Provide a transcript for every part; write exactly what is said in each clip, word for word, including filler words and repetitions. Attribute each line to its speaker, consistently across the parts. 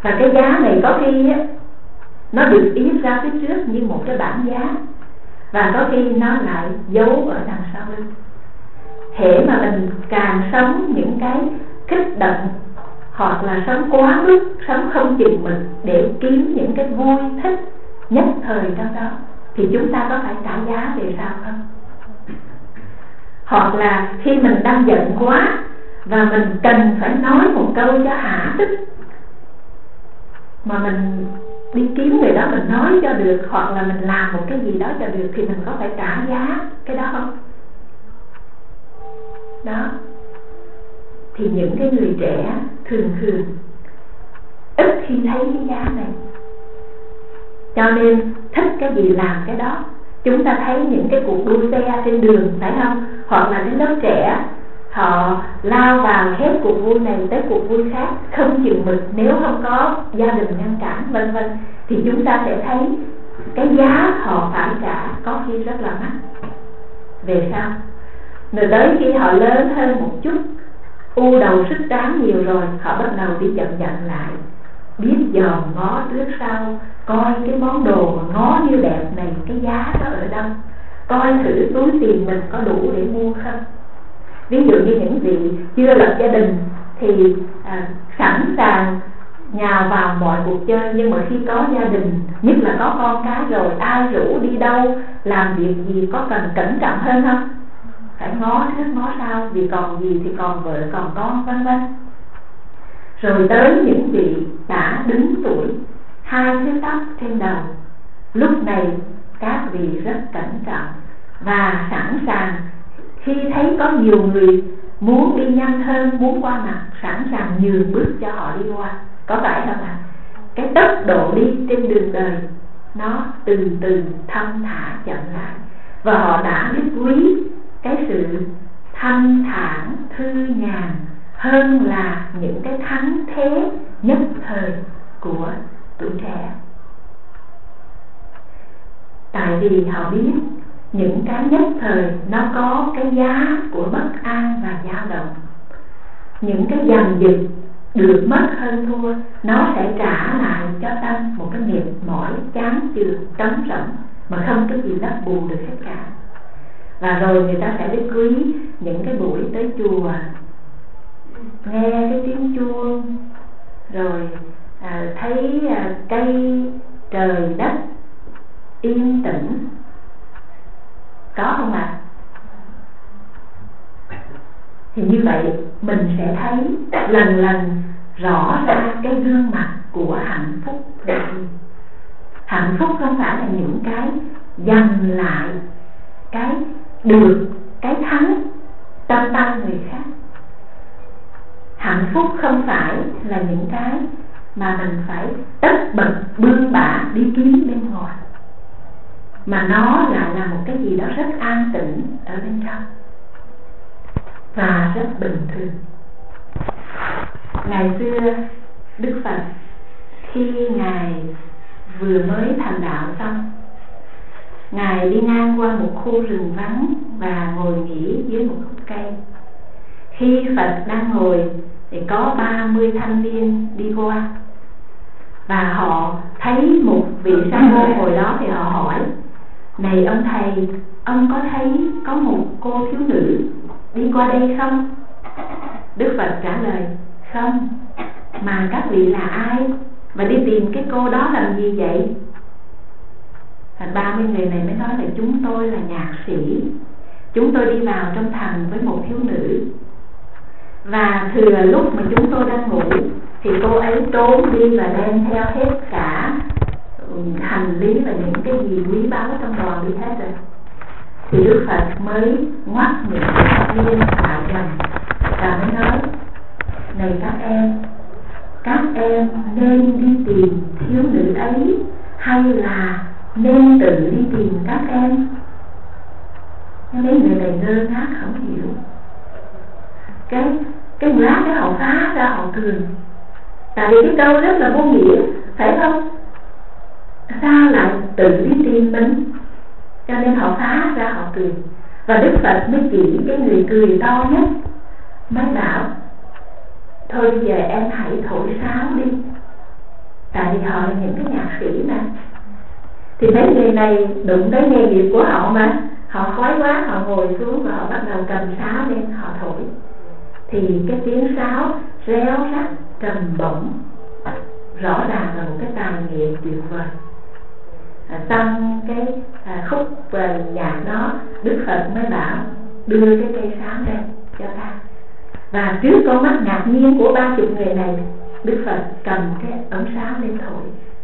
Speaker 1: Và cái giá này có khi á, nó được yết ra phía trước như một cái bảng giá, và có khi nó lại giấu ở đằng sau lưng. Hễ mà mình càng sống những cái kích động, hoặc là sống quá mức, sống không chừng mực để kiếm những cái vui thích nhất thời trong đó, thì chúng ta có phải trả giá về sao không? Hoặc là khi mình đang giận quá và mình cần phải nói một câu cho hạ tức, mà mình đi kiếm người đó mình nói cho được, hoặc là mình làm một cái gì đó cho được, thì mình có phải trả giá cái đó không? Đó. Thì những cái người trẻ thường thường ít khi thấy cái giá này, cho nên thích cái gì làm cái đó. Chúng ta thấy những cái cuộc đua xe trên đường, phải không? Hoặc là đến lớp trẻ, họ lao vào hết cuộc vui này tới cuộc vui khác không chừng mực, nếu không có gia đình ngăn cản vân vân, thì chúng ta sẽ thấy cái giá họ phải trả có khi rất là mắc. Về sau, rồi tới khi họ lớn hơn một chút, u đầu sức tráng nhiều rồi, họ bắt đầu đi chậm chậm lại, biết dòm ngó trước sau, coi cái món đồ mà ngó như đẹp này, cái giá đó ở đâu, coi thử túi tiền mình có đủ để mua không. Ví dụ như những vị chưa lập gia đình thì à, sẵn sàng nhào vào mọi cuộc chơi, nhưng mà khi có gia đình, nhất là có con cái rồi, ai rủ đi đâu làm việc gì có cần cẩn trọng hơn không? Phải ngó trước ngó sau, vì còn gì thì còn vợ còn con vân vân. Rồi tới những vị đã đứng tuổi, hai thứ tóc trên đầu, lúc này các vị rất cẩn trọng và sẵn sàng, khi thấy có nhiều người muốn đi nhanh hơn, muốn qua mặt, sẵn sàng nhường bước cho họ đi qua. Có phải không ạ? Cái tốc độ đi trên đường đời nó từ từ thong thả chậm lại, và họ đã biết quý cái sự thanh thản thư nhàn hơn là những cái thắng thế nhất thời của tuổi trẻ. Tại vì họ biết những cái nhất thời nó có cái giá của bất an và dao động. Những cái giành giật được mất hơn thua, nó sẽ trả lại cho tâm một cái mệt mỏi, chán chường, trống rỗng, mà không có gì lấp bù được hết cả. Và rồi người ta sẽ biết quý những cái buổi tới chùa, nghe cái tiếng chuông, rồi à, thấy à, cây trời đất yên tĩnh. Có không ạ? À? Thì như vậy mình sẽ thấy lần lần rõ ra cái gương mặt của hạnh phúc. Hạnh phúc không phải là những cái giành lại cái được, cái thắng trong tay người khác. Hạnh phúc không phải là những cái mà mình phải tất bật bươn bả đi kiếm bên ngoài, mà nó lại là một cái gì đó rất an tĩnh ở bên trong và rất bình thường. Ngày xưa Đức Phật khi Ngài vừa mới thành đạo xong, Ngài đi ngang qua một khu rừng vắng và ngồi nghỉ dưới một gốc cây. Khi Phật đang ngồi thì có ba mươi thanh niên đi qua, và họ thấy một vị sa môn ngồi đó thì họ hỏi: này ông thầy, ông có thấy có một cô thiếu nữ đi qua đây không? Đức Phật trả lời: không. Mà các vị là ai và đi tìm cái cô đó làm gì vậy? Và ba mươi người này mới nói là chúng tôi là nhạc sĩ, chúng tôi đi vào trong thành với một thiếu nữ, và thừa lúc mà chúng tôi đang ngủ thì cô ấy trốn đi và đem theo hết cả hành lý và những cái gì quý báu trong đoàn đi hết rồi. Thì Đức Phật mới ngoắt những cái viên lại gần và mới nói: này các em, các em nên đi tìm thiếu nữ ấy hay là nên tự đi tìm các em? Mấy người này ngơ ngác không hiểu. Cái cái lát cái họ phá ra họ cười, tại vì cái câu rất là vô nghĩa, phải không? Sao lại tự đi tìm mình? Cho nên họ phá ra họ cười. Và Đức Phật mới chỉ cái người cười to nhất, mới bảo: thôi bây giờ em hãy thổi sáo đi. tại họ là những cái nhạc sĩ mà, thì mấy người này đụng tới nghề nghiệp của họ mà, họ khói quá họ ngồi xuống và họ bắt đầu cầm sáo lên họ thổi, thì cái tiếng sáo réo rắt trầm bổng, rõ ràng là một cái tài nghệ tuyệt vời. À, trong cái à, khúc và nhạc đó, Đức Phật mới bảo đưa cái cây sáo lên cho ta, và trước con mắt ngạc nhiên của ba chục người này, Đức Phật cầm cái ống sáo lên thổi,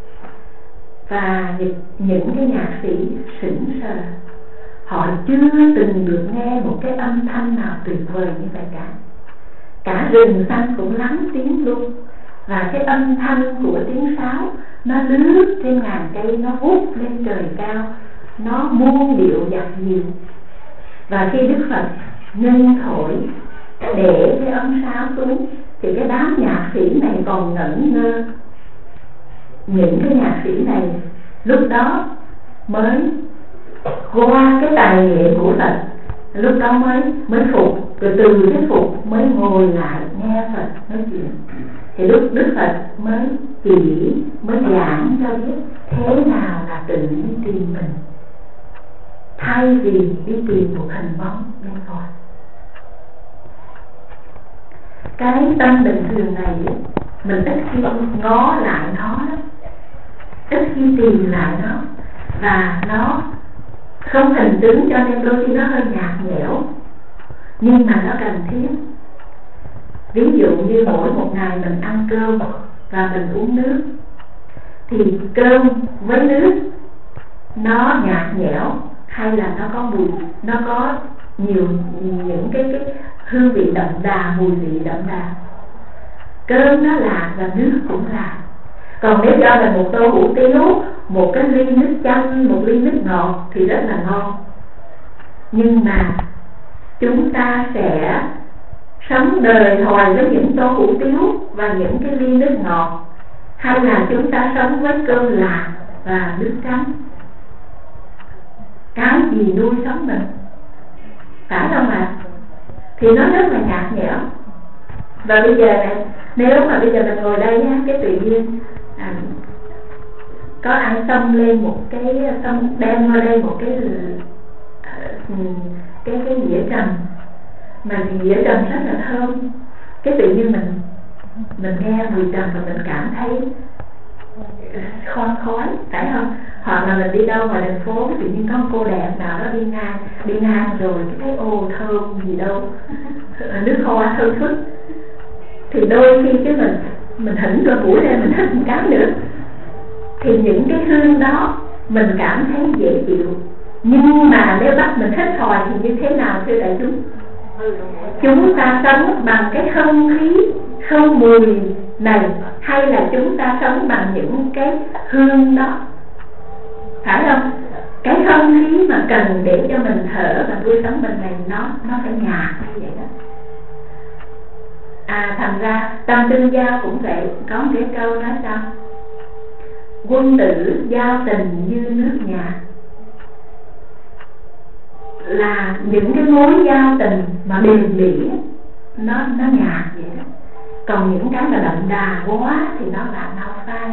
Speaker 1: và những cái nhạc sĩ sững sờ, họ chưa từng được nghe một cái âm thanh nào tuyệt vời như vậy cả. Cả rừng xanh cũng lắng tiếng luôn, và cái âm thanh của tiếng sáo nó lướt trên ngàn cây, nó vút lên trời cao, nó muôn điệu dạt dìu. Và khi Đức Phật ngưng thổi để cái ống sáo xuống, thì cái đám nhạc sĩ này còn ngẩn ngơ. Những cái nhạc sĩ này lúc đó mới qua cái tài nghệ của Phật, lúc đó mới mới phục, rồi từ cái phục mới ngồi lại nghe Phật nói chuyện. Thì lúc Đức Phật mới chỉ, mới giảng cho biết thế nào là tự đi tìm mình, thay vì đi tìm một hình bóng bên ngoài. Cái tâm bình thường này mình ít khi ngó lại nó, ít khi tìm lại nó, và nó không hình tướng, cho nên đôi khi nó hơi nhạt nhẽo, nhưng mà nó cần thiết. Ví dụ như mỗi một ngày mình ăn cơm và mình uống nước, thì cơm với nước nó nhạt nhẽo hay là nó có mùi, nó có nhiều những cái, cái hương vị đậm đà, mùi vị đậm đà. Cơm nó lạc và nước cũng lạc. Còn nếu cho là một tô hủ tiếu, một cái ly nước chanh, một ly nước ngọt thì rất là ngon. Nhưng mà chúng ta sẽ sống đời hoài với những tô hủ tiếu và những cái ly nước ngọt, hay là chúng ta sống với cơm lạc và nước trắng? Cái gì nuôi sống mình, phải không ạ? À? Thì nó rất là nhạt nhẽo. Và bây giờ này, nếu mà bây giờ mình ngồi đây á, cái tự nhiên à, có ai xông lên một cái, xông đem qua đây một cái cái cái dĩa trầm, mà dĩa trầm rất là thơm, cái tự nhiên mình mình nghe mùi trầm và mình cảm thấy khói khói, phải không? Hoặc là mình đi đâu ngoài thành phố, tự nhiên có một cô đẹp nào đó đi ngang, đi ngang rồi cái thấy ô thơm gì đâu, nước hoa thơm phức, thì đôi khi cái mình mình hỉnh cái mũi ra, mình hít một cái nữa, thì những cái hương đó mình cảm thấy dễ chịu. Nhưng mà nếu bắt mình hít hoài thì như thế nào thưa đại chúng? Chúng ta sống bằng cái không khí, không mùi này, hay là chúng ta sống bằng những cái hương đó, phải không? Cái không khí mà cần để cho mình thở và nuôi sống mình này, nó nó phải nhạt như vậy đó. À, thành ra Tâm Tương Giao cũng vậy, có một cái câu nói sao? Quân tử giao tình như nước nhạt, là những cái mối giao tình mà bền bỉ nó nó nhạt vậy đó. Còn những cái mà đậm đà quá thì nó là mau phai.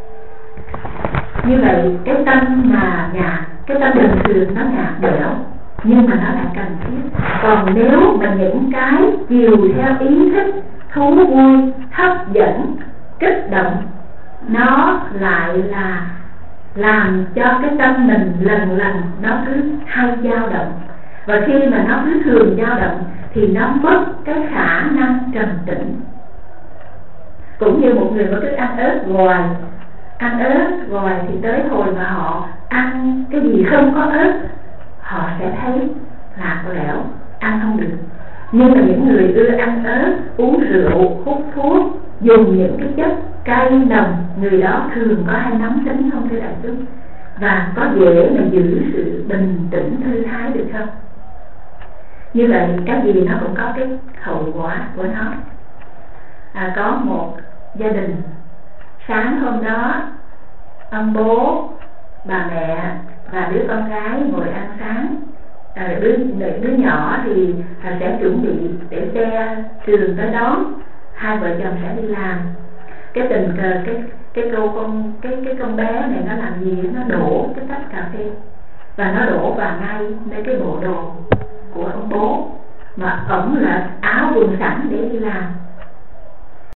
Speaker 1: Như vậy cái tâm mà nhạt, cái tâm bình thường nó nhạt nhẽo, nhưng mà nó lại cần thiết. Còn nếu mà những cái chiều theo ý thích, thú vui, hấp dẫn, kích động, nó lại là làm cho cái tâm mình lần lần nó cứ hay dao động. Và khi mà nó cứ thường dao động thì nó mất cái khả năng trầm tĩnh. Cũng như một người mà cứ ăn ớt hoài, ăn ớt hoài thì tới hồi mà họ ăn cái gì không có ớt, họ sẽ thấy lạc lẽo, ăn không được. Nhưng mà những người ưa ăn ớt, uống rượu, hút thuốc, dùng những cái chất cay nồng, người đó thường có hay nóng tính không thưa đại chúng? Và có dễ mà giữ sự bình tĩnh thư thái được không? Như vậy cái gì nó cũng có cái hậu quả của nó. À, có một gia đình, sáng hôm đó ông bố, bà mẹ và đứa con gái ngồi ăn sáng. À, đứa, đứa nhỏ thì sẽ chuẩn bị để xe trường tới đón, hai vợ chồng sẽ đi làm. cái tình cờ cái cái cô con cái cái con bé này nó làm gì, nó đổ cái tách cà phê và nó đổ vào ngay nơi cái bộ đồ của ông bố, mà ổng là áo quần sẵn để đi làm.